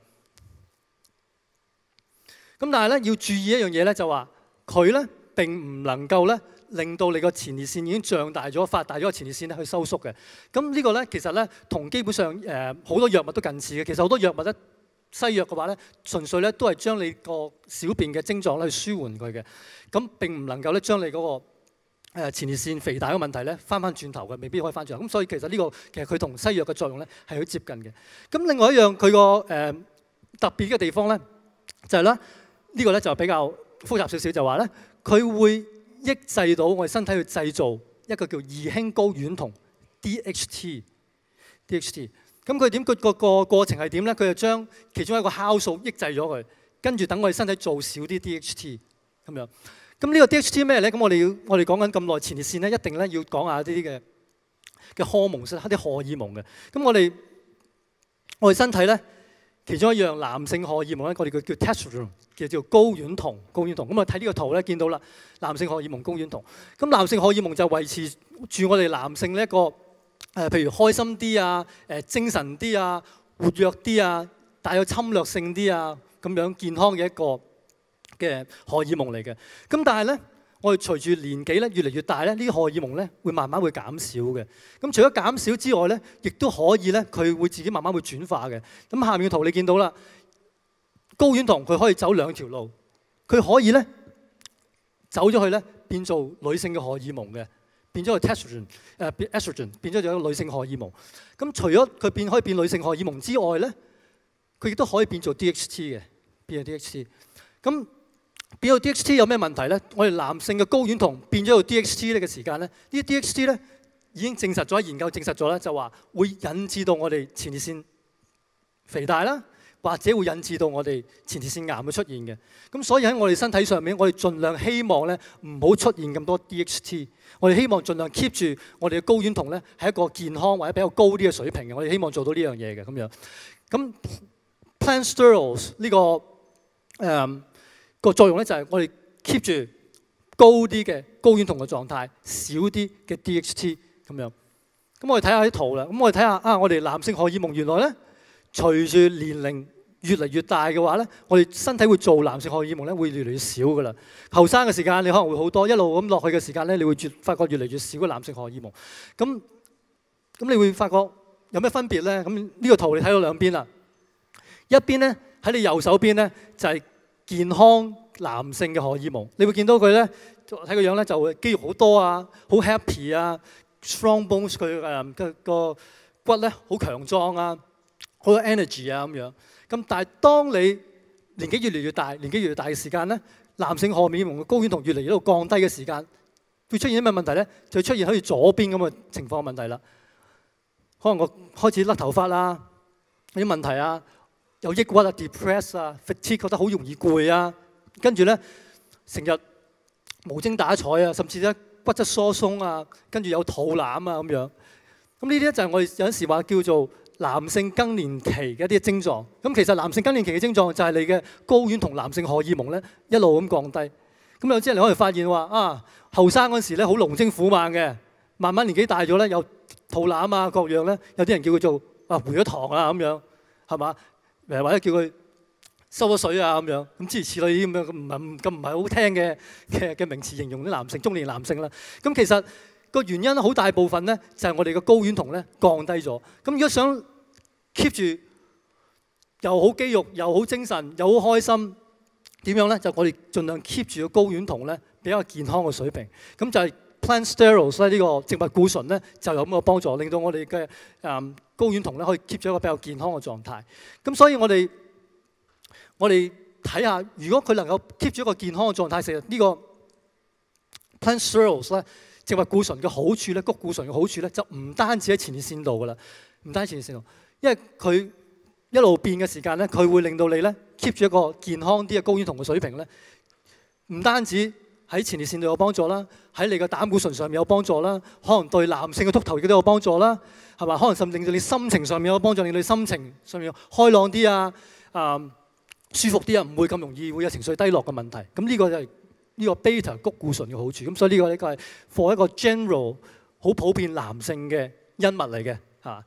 咁但係咧要注意一樣嘢咧，就話佢咧並唔能夠咧令到你個前列腺已經脹大咗、發大咗個前列腺咧去收縮嘅。咁呢個咧其實咧同基本上好多藥物都近似嘅。其實好多藥物咧西藥嘅話咧，純粹咧都係將你個小便嘅症狀咧去舒緩佢嘅。咁並唔能夠咧將你嗰個前列腺肥大嘅問題咧翻轉頭嘅，未必可以翻轉頭。咁所以其實佢同西藥嘅作用咧係好接近嘅。咁另外一樣佢個特別嘅地方咧就係咧呢個咧就比較複雜少少，就話咧佢會抑制到我哋身體去製造一個叫二氫睾丸酮 DHT。咁佢點個過程係點咧？佢就將其中一個酵素抑制咗佢，跟住等我哋身體做少啲 DHT 咁樣。咁呢個 DHT 咩咧？咁我哋講緊咁耐前列腺咧，一定咧要講下啲嘅荷爾蒙，啲荷爾蒙嘅。咁我哋身體咧，其中一樣男性荷爾蒙咧，我哋叫 testosterone， 叫睾丸酮。咁我睇呢個圖咧，見到啦，男性荷爾蒙睾丸酮。咁男性荷爾蒙就維持住我哋男性呢一個譬如開心啲啊、精神啲啊、活躍啲啊、帶有侵略性啲啊咁樣健康嘅一個嘅荷爾蒙嚟嘅。咁但係咧， 我哋隨住年紀咧越嚟越大咧，呢啲荷爾蒙咧會慢慢會減少嘅。咁除咗減少之外咧，亦都可以咧佢會自己慢慢會轉化嘅。咁下面嘅圖你見到啦，睾丸酮佢可以走兩條路，佢可以咧走咗去咧變做女性嘅荷爾蒙嘅，變咗個 estrogen， 變咗做女性荷爾蒙。咁除咗佢可以變女性荷爾蒙之外咧，佢亦都可以變做 DHT 嘅，變做 DHT。咁變咗 DHT 有咩問題咧？我哋男性嘅睾丸酮變咗做 DHT 呢個時間咧，呢啲 DHT 咧已經證實咗，研究證實咗咧，就話會引致到我哋前列腺肥大啦，或者會引致到我哋前列腺癌嘅出現嘅。咁所以喺我哋身體上面，我哋盡量希望咧唔好出現咁多 DHT。我哋希望盡量 keep 住我哋嘅睾丸酮咧係一個健康或者比較高啲嘅水平嘅。我哋希望做到呢樣嘢嘅咁樣。咁 plant sterols 呢個作用咧就係我哋 keep 住高啲嘅睾丸酮嘅狀態，少啲嘅 DHT 咁樣。咁我哋睇下啲圖啦。咁我哋睇下我哋男性荷爾蒙原來咧，隨住年齡越嚟越大嘅話咧，我哋身體會做男性荷爾蒙咧會越嚟越少噶啦。後生嘅時間你可能會好多，一路咁落去嘅時間咧，你會發覺越嚟越少嘅男性荷爾蒙。咁你會發覺有咩分別咧？咁呢個圖你睇到兩邊啦，一邊咧喺你右手邊咧就係健康男性嘅荷爾蒙，你會見到佢咧睇個樣咧就會肌肉好多啊，好 happy 啊 ，strong bones 佢個骨咧好強壯啊，好有 energy 啊咁樣。咁但係當你年紀越嚟越大，年紀越嚟越大嘅時間咧，男性荷爾蒙嘅睾丸酮越嚟越降低嘅時間，會出現啲咩問題咧？就會出現好似左邊咁嘅情況問題啦。可能我開始甩頭髮啦，有啲問題啊。有抑鬱啊 ，depress 啊 ，fatigue 覺得好容易攰啊，跟住咧成日無精打采啊，甚至咧骨質疏鬆啊，跟住有肚腩啊咁樣。咁呢啲咧就係我哋有陣時話叫做男性更年期嘅一啲症狀。咁其實男性更年期嘅症狀就係你嘅睾丸同男性荷爾蒙咧一路咁降低。咁有啲人你可以發現話後生嗰陣時咧好龍精虎猛嘅，慢慢年紀大咗咧有肚腩啊各樣咧，有啲人叫佢做回咗堂啊咁樣，係嘛？或者叫佢收咗水啊咁樣，咁諸如此類啲咁樣唔係好聽嘅名詞形容啲男性中年男性啦。咁其實個原因好大部分咧就係我哋嘅睾丸酮咧降低咗。咁如果想 keep 住又好肌肉又好精神又好開心，點樣咧？就我哋盡量 keep 住個睾丸酮咧比較健康嘅水平。咁就係 plant sterols 咧呢個植物固醇咧就有咁嘅幫助，令到我哋嘅睾丸酮咧可以 keep 咗一個比較健康嘅狀態。咁所以我哋睇下，如果佢能夠 keep 住一個健康嘅狀態，其實呢個 plant sterols 咧植物固醇嘅好處咧，谷固醇嘅好處咧就唔單止喺前列腺度噶啦，唔單止前列腺度，因為佢一路變嘅時間咧，佢會令到你咧 keep 住一個健康啲嘅睾丸酮嘅水平咧，唔單止喺前列腺度有幫助啦，喺你嘅膽固醇上面有幫助啦，可能對男性嘅禿頭亦都有幫助啦，係嘛？可能甚至令到你心情上面有幫助，令到你心情上面開朗啲啊，舒服啲啊，唔會咁容易會有情緒低落嘅問題。咁呢個就係呢個 beta 谷固醇嘅好處。咁所以呢個係 for 一個 general 好普遍男性嘅恩物嚟嘅嚇。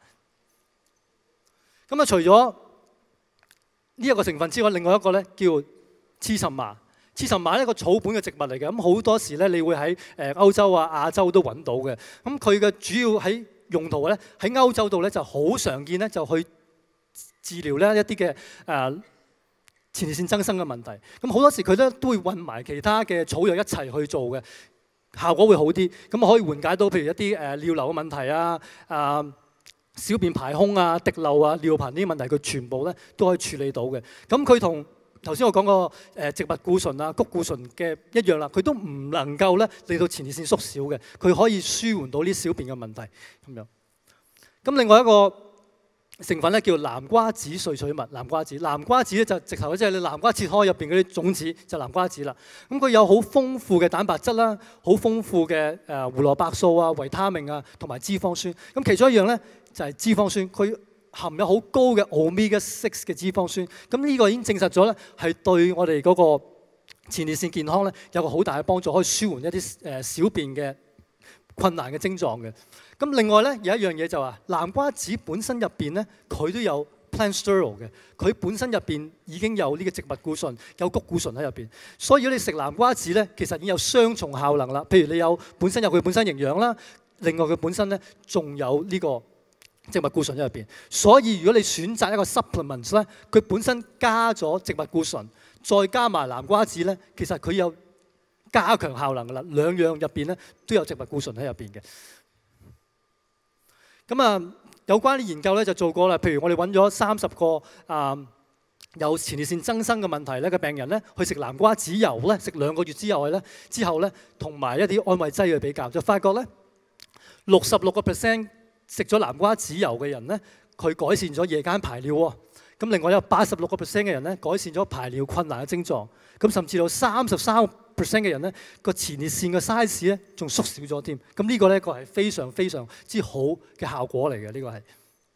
咁除咗呢一個成分之外，另外一個咧叫刺蠄麻。刺蠄麻係一個草本嘅植物嚟嘅，咁好多時咧，你會喺歐洲啊、亞洲都揾到嘅。咁佢嘅主要喺用途咧，喺歐洲度咧就好常見咧，就去治療咧一啲嘅前列腺增生嘅問題。咁好多時佢咧都會混埋其他嘅草藥一齊去做嘅，效果會好啲。咁可以緩解到譬如一啲尿流嘅問題啊、小便排空啊、滴漏啊、尿頻呢啲問題，佢全部咧都可以處理到嘅。咁佢同頭先我講過植物固醇啊、谷固醇嘅一樣啦，佢都唔能夠咧令到前列腺縮小嘅，佢可以舒緩到啲小便嘅問題咁樣。咁另外一個成分咧叫南瓜子萃取物，南瓜子咧就直頭即係你南瓜切開入邊嗰啲種子就南瓜子啦。咁佢有好豐富嘅蛋白質啦，好豐富嘅胡蘿蔔素啊、維他命啊同埋脂肪酸。咁其中一樣咧就係脂肪酸，佢含有好高嘅 omega 6嘅脂肪酸，咁呢個已經證實咗咧，係對我哋嗰個前列腺健康咧有個好大嘅幫助，可以舒緩一啲小便嘅困難嘅症狀嘅。咁另外咧有一樣嘢就話南瓜子本身入邊咧，佢都有 plant sterol 嘅，佢本身入邊已經有呢個植物固醇、有谷固醇喺入邊，所以如果你食南瓜子咧，其實已經有雙重效能啦。譬如你本身有佢本身營養啦，另外佢本身咧仲有呢個植物固醇喺入邊。所以如果你選擇一個 supplement 咧，佢本身加咗植物固醇，再加埋南瓜子咧，其實佢有加強效能噶啦。兩樣入邊咧都有植物固醇喺入邊嘅。咁啊，有關啲研究咧就做過啦。譬如我哋揾咗30個有前列腺增生嘅問題咧嘅病人咧，去食南瓜籽油咧，食2個月之後咧，同埋一啲安慰劑去比較，就發覺咧66% 食咗南瓜籽油嘅人咧，佢改善咗夜間排尿喎。咁另外有86% 嘅人咧，改善咗排尿困難嘅症狀。咁甚至到33% 嘅人咧，個前列腺嘅 size 咧仲縮小咗添。咁呢個咧個係非常非常之好嘅效果嚟嘅，呢個係。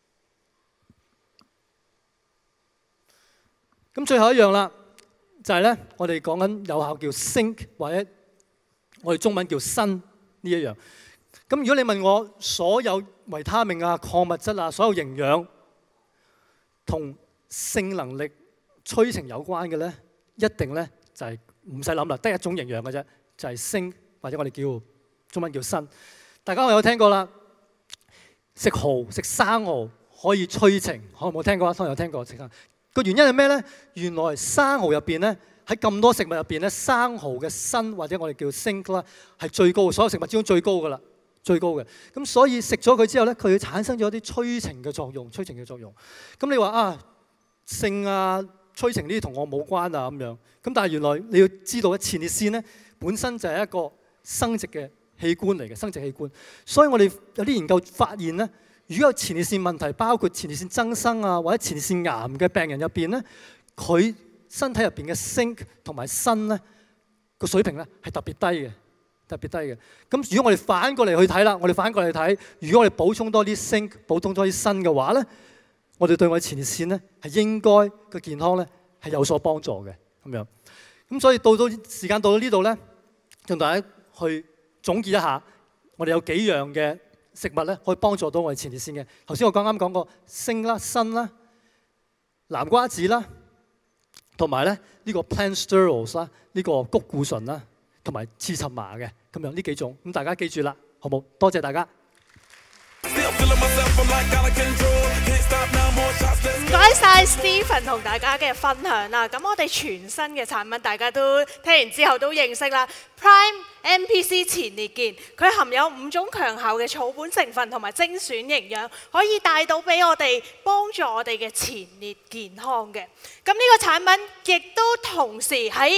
咁最後一樣啦，就係咧我哋講緊有效叫 Zinc 或者我哋中文叫鋅呢一樣。咁如果你問我所有維他命啊、礦物質啊、所有營養同性能力催情有關嘅咧，一定咧就係唔使諗啦，得一種營養嘅啫，就係鋅或者我哋叫中文叫鋅。大家有聽過啦，食蠔食生蠔可以催情，有冇聽過啊？當然有聽過。個原因係咩咧？原來生蠔入邊咧，喺咁多食物入邊咧，生蠔嘅鋅或者我哋叫 Zinc 啦，係最高嘅，所有食物之中最高噶啦，最高嘅。咁所以食咗佢之後咧，佢會產生咗啲催情嘅作用，催情嘅作用。咁你話啊，性啊、催情呢啲同我冇關啊咁樣。咁但係原來你要知道咧，前列腺咧本身就係一個生殖嘅器官嚟嘅，生殖器官。所以我哋有啲研究發現咧，如果有前列腺問題，包括前列腺增生啊或者前列腺癌嘅病人入邊咧，佢身體入邊嘅鋅同埋鋅咧個水平咧係特別低嘅，特別低嘅。咁如果我哋反過嚟去睇啦，我哋反過嚟睇，如果我哋補充多啲鋅，補充多啲鋅嘅話咧，我哋對我哋前列腺咧係應該個健康咧係有所幫助嘅咁樣。咁所以時間到咗呢度咧，同大家去總結一下，我哋有幾樣嘅食物咧可以幫助到我哋前列腺嘅。頭先我啱講過鋅啦、鋅啦、南瓜子啦，同埋咧呢個 plant sterols 啦，呢個谷固醇啦，同埋刺尋麻嘅咁樣呢幾種。咁大家記住啦，好冇？多謝大家。 唔該晒 Stephen 同大家嘅分享啦。咁我哋全新嘅產品，大家都聽完之後都認識啦。Prime MPC 前列健，佢含有5種強效嘅草本成分同埋精選營養，可以帶到俾我哋幫助我哋嘅前列健康嘅。咁呢個產品亦都同時喺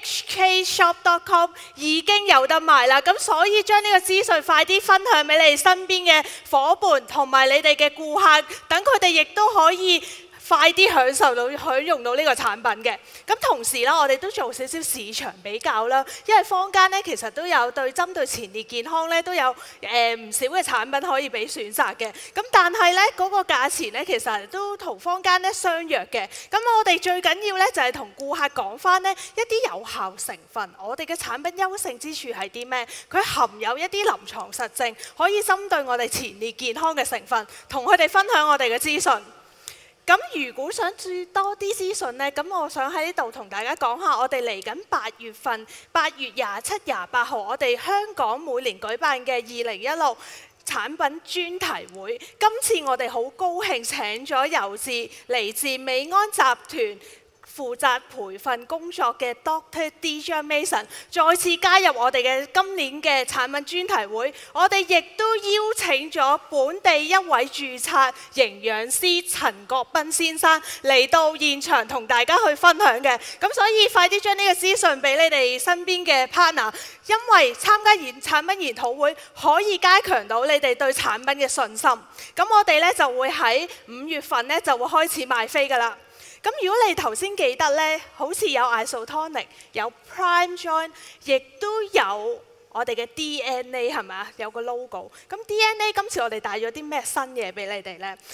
hkshop.com 已經有得賣啦。咁所以將呢個資訊快啲分享俾你身邊嘅伙伴同埋你哋嘅顧客，等佢哋亦都可以快啲享用到呢個產品嘅。咁同時啦，我哋都做少少市場比較啦，因為坊間咧其實都有針對前列健康咧都有唔少嘅產品可以俾選擇嘅。咁但係咧嗰個價錢咧其實都同坊間咧相若嘅。咁我哋最緊要咧就係同顧客講翻呢一啲有效成分，我哋嘅產品優勝之處係啲咩？佢含有一啲臨床實證，可以針對我哋前列健康嘅成分，同佢哋分享我哋嘅資訊。咁如果想知多啲資訊呢，咁我想喺呢度同大家講下，我哋嚟緊8月份8月27、28號，我哋香港每年舉辦嘅2016產品專題會。今次我哋好高興請咗嚟自美安集團負責培訓工作嘅 Dr. DJ Mason 再次加入我哋嘅今年嘅產品專題會，我哋亦都邀請咗本地一位註冊營養師陳國斌先生嚟到現場同大家去分享嘅。咁所以快啲將呢個資訊俾你哋身邊嘅 partner， 因為參加產品研討會可以加強到你哋對產品嘅信心。咁我哋呢就會喺5月份呢就會開始賣飛㗎啦。咁如果你頭先記得呢，好似有 Isotonic、有 Prime Join， 亦都有我哋嘅 DNA 係咪啊？有個 logo。咁 DNA 今次我哋帶咗啲咩新嘢俾你哋呢？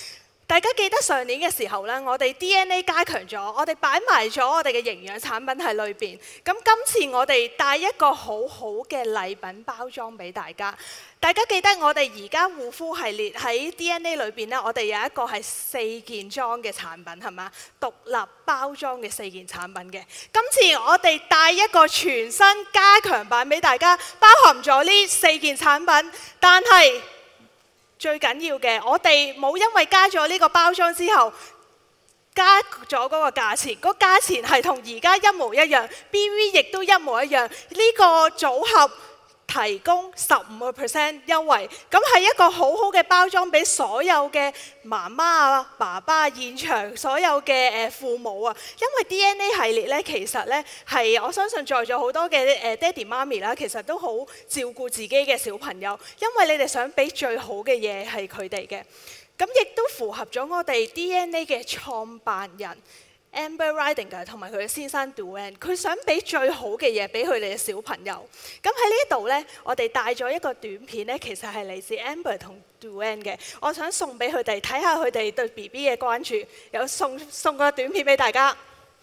大家記得上年嘅時候呢，我哋 DNA 加強咗，我哋擺埋咗我哋嘅營養產品喺裏邊。咁今次我哋帶一個好好嘅禮品包裝俾大家。大家記得我哋而家護膚系列喺 DNA 裏邊呢，我哋有一個係4件裝嘅產品，係嘛？獨立包裝嘅4件產品嘅。今次我哋帶一個全新加強版俾大家，包含咗呢4件產品，但係最緊要嘅，我哋冇因為加咗呢個包裝之後，加咗嗰個價錢，個價錢係同而家一模一樣 ，BV 亦都一模一樣。呢個組合提供15% 優惠，咁係一個好好嘅包裝俾所有嘅媽媽啊、爸爸啊、現場所有嘅父母啊。因為 DNA 系列呢，其實呢係我相信在座好多嘅爹哋媽咪啦，其實都好照顧自己嘅小朋友，因為你哋想俾最好嘅嘢係佢哋嘅。咁亦都符合咗我哋 DNA 嘅創辦人Amber Ridinger 同埋佢嘅先生 Duane， 佢想俾最好嘅嘢俾佢哋嘅小朋友。咁喺呢度呢，我哋帶咗一個短片呢，其實係嚟自 Amber 同 Duane 嘅。我想送俾佢哋睇下佢哋對 BB 嘅關注，有送個短片俾大家。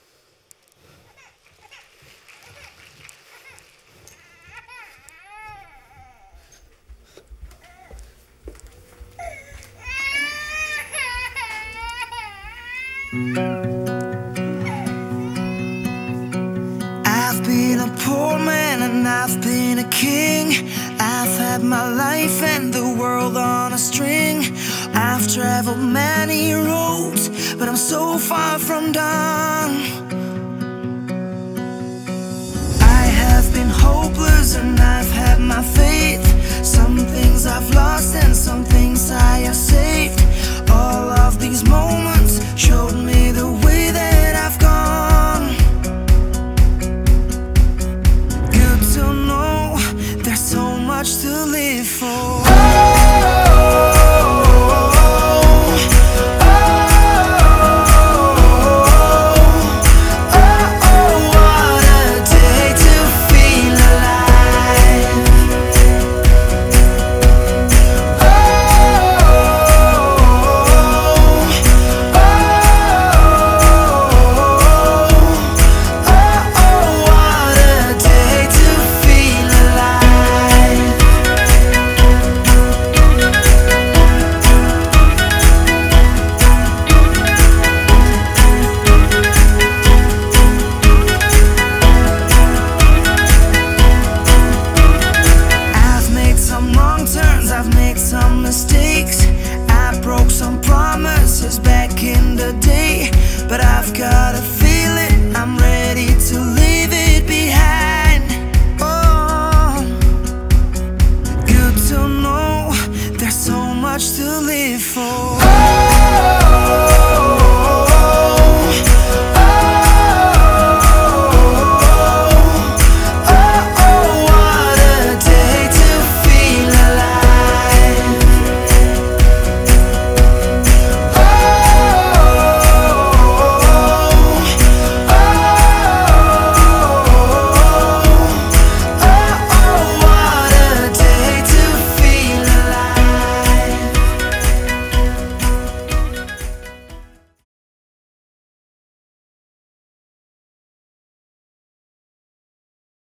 I've been a poor man and I've been a king. I've had my life and the world on a string. I've traveled many roads, but I'm so far from done. I have been hopeless and I've had my faith. Some things I've lost and some things I have saved. All of these moments showed me the way that I've gone. Good to know there's so much to live for.